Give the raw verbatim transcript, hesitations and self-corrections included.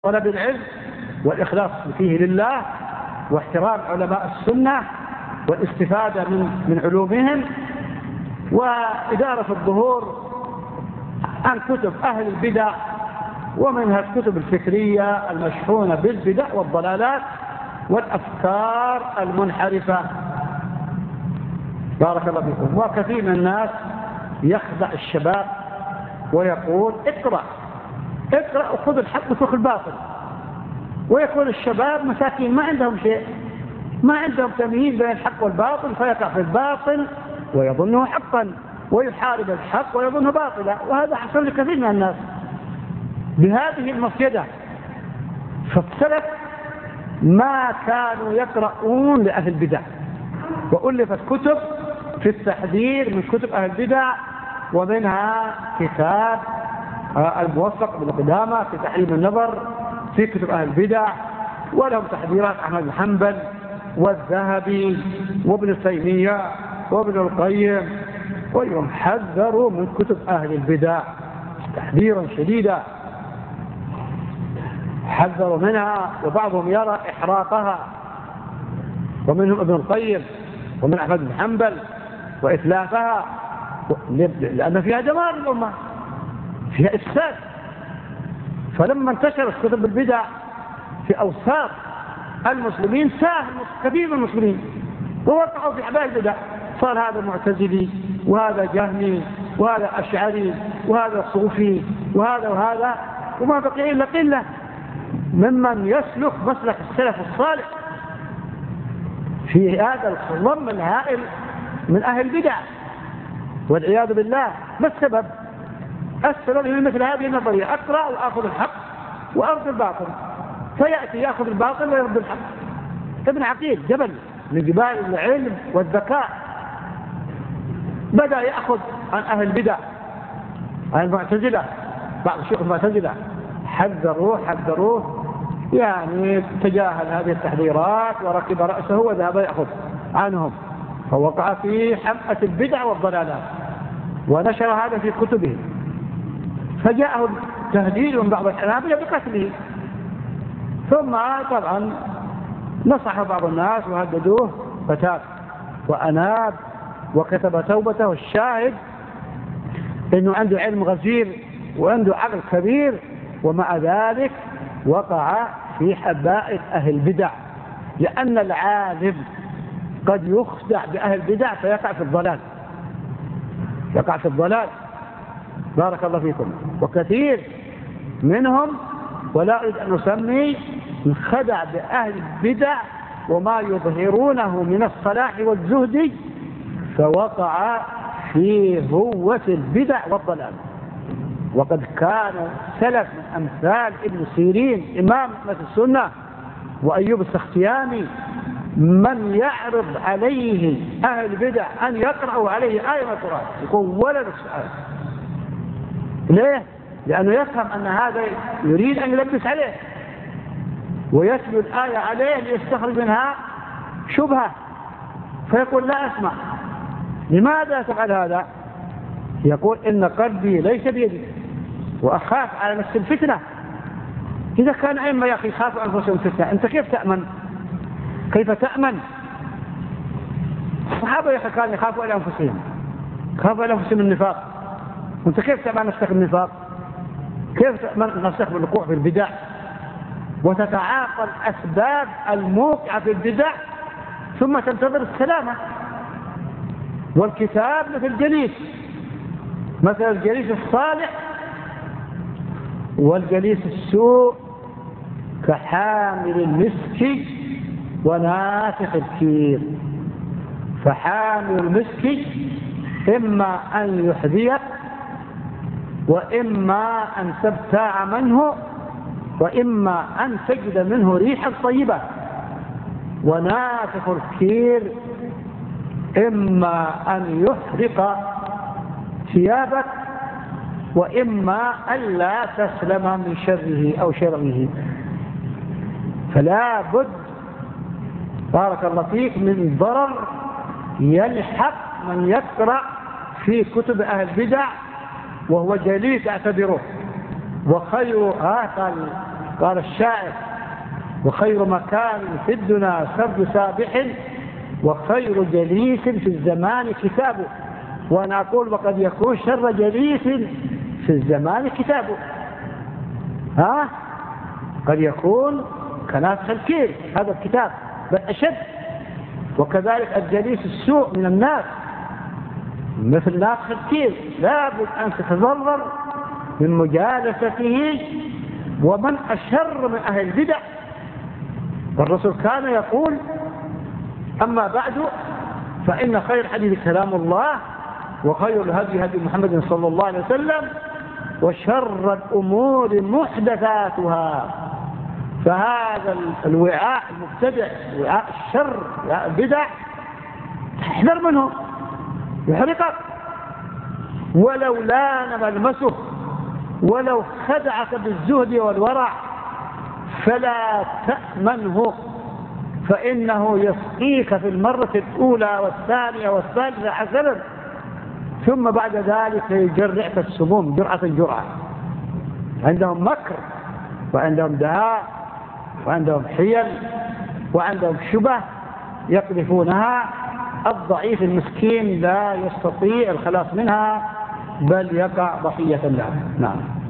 طلب العلم والإخلاص فيه لله واحترام علماء السنة والاستفادة من من علومهم وإدارة الظهور عن كتب أهل البدع ومنها الكتب الفكرية المشحونة بالبدع والضلالات والأفكار المنحرفة. بارك الله فيكم. وكثير من الناس يخدع الشباب ويقول اقرأ اقرأ وخذ الحق وترك الباطل، ويكون الشباب مساكين ما عندهم شيء، ما عندهم تمييز بين الحق والباطل، فيقع في الباطل ويظنه حقا ويحارب الحق ويظنه باطلا. وهذا حصل لكثير من الناس بهذه المفسدة. فالسلف ما كانوا يقرؤون لأهل البدع، وألفت كتب في التحذير من كتب أهل البدع، ومنها كتاب الموفق بن قدامة في تحريم النظر في كتب أهل البدع، ولهم تحذيرات أحمد بن حنبل والذهبي وابن تيمية وابن القيم، ويوم حذروا من كتب أهل البدع تحذيرا شديدا، حذروا منها، وبعضهم يرى إحراقها، ومنهم ابن القيم ومن أحمد بن حنبل وإتلافها، لأن فيها دمار الأمة، فيها إفساد. فلما انتشرت كتب البدع في أوساط المسلمين ساهم كثير من المسلمين ووقعوا في حبال البدع، صار هذا معتزلي وهذا جهمي وهذا أشعري وهذا صوفي وهذا وهذا، وما بقي إلا قلة ممن يسلك مسلك السلف الصالح في هذا الخضم الهائل من أهل البدع والعياذ بالله. ما السبب؟ السبب هي مثل هذه النظرية: أقرأ وأخذ الحق وأرد الباطل، فيأتي يأخذ الباطل ويرد الحق. ابن عقيل جبل من جبال العلم والذكاء بدأ يأخذ عن أهل البدع، عن المعتزلة، بعض الشيوخ المعتزلة حذروه حذروه يعني تجاهل هذه التحذيرات وركب رأسه وذهب يأخذ عنهم، فوقع في حمأة البدع والضلالات ونشر هذا في كتبه، فجاءه تهديد من بعض الحنابلة بقتله. ثم طبعا نصح بعض الناس وهددوه فتاب وأناب وكتب توبته. والشاهد انه عنده علم غزير وعنده عقل كبير، ومع ذلك وقع في حبائل أهل البدع، لأن العالم قد يخدع بأهل البدع فيقع في الضلال، يقع في الضلال. بارك الله فيكم. وكثير منهم، ولا أريد أن نسمي، انخدع بأهل البدع وما يظهرونه من الصلاح والزهد، فوقع في هوة البدع والضلال. وقد كان سلف من أمثال ابن سيرين إمام أئمة السنة وأيوب السختياني من يعرض عليه أهل البدع أن يقرأوا عليه آية من القرآن يقول ولا نسأل. ليه؟ لأنه يفهم أن هذا يريد أن يلبس عليه ويتلو الآية عليه ليستخرج منها شبهة، فيقول لا أسمع. لماذا تفعل هذا؟ يقول إن قلبي ليس بيدي وأخاف على نفس الفتنة. إذا كان أئمة يا أخي يخافوا أنفسهم الفتنة، أنت كيف تأمن؟ كيف تأمن؟ الصحابة يا أخي كانوا يخافوا على أنفسهم، يخافوا على أنفسهم النفاق، أنت كيف تأمن نفسك النفاق؟ كيف تأمن نفسك بالوقوع في البدع وتتعاقل أسباب الموقع في البدع ثم تنتظر السلامة؟ والكتاب مثل الجليس، مثل الجليس الصالح والجليس السوء كحامل المسك ونافخ الكير. فحامل المسك إما أن يحذيك وإما أن تبتاع منه وإما أن تجد منه ريحا طيبة، ونافخ الكير إما أن يحرق ثيابك وإما ألا تسلم من شره أو شره. فلا بد بارك الله فيك من ضرر يلحق من يقرأ في كتب أهل البدع وهو جليس اعتبره. وخير هذا قال الشاعر: وخير مكان في الدنا سرد سابح، وخير جليس في الزمان كتابه. وأنا أقول: وقد يكون شر جليس في الزمان كتابه. ها؟ قد يكون كنافخ الكيل، هذا الكتاب بل أشد. وكذلك الجليس السوء من الناس مثل نافخ الكيل، لابد أن تتضرر من مجالسته. ومن أشر من أهل البدع. والرسول كان يقول: أما بعد فإن خير الحديث كلام الله، وخير الهدي هدي محمد صلى الله عليه وسلم، وشر الأمور محدثاتها. فهذا الوعاء المبتدع، وعاء الشر، وعاء البدع، احذر منه يحرقك. ولو لان ملمسه، ولو خدعك بالزهد والورع، فلا تأمنه، فإنه يسقيك في المرة الأولى والثانية والثالثة حسنا، ثم بعد ذلك يجرعك السموم جرعة جرعة. عندهم مكر، وعندهم دهاء، وعندهم حيل، وعندهم شبه يقذفونها. الضعيف المسكين لا يستطيع الخلاص منها، بل يقع ضحية لها. نعم.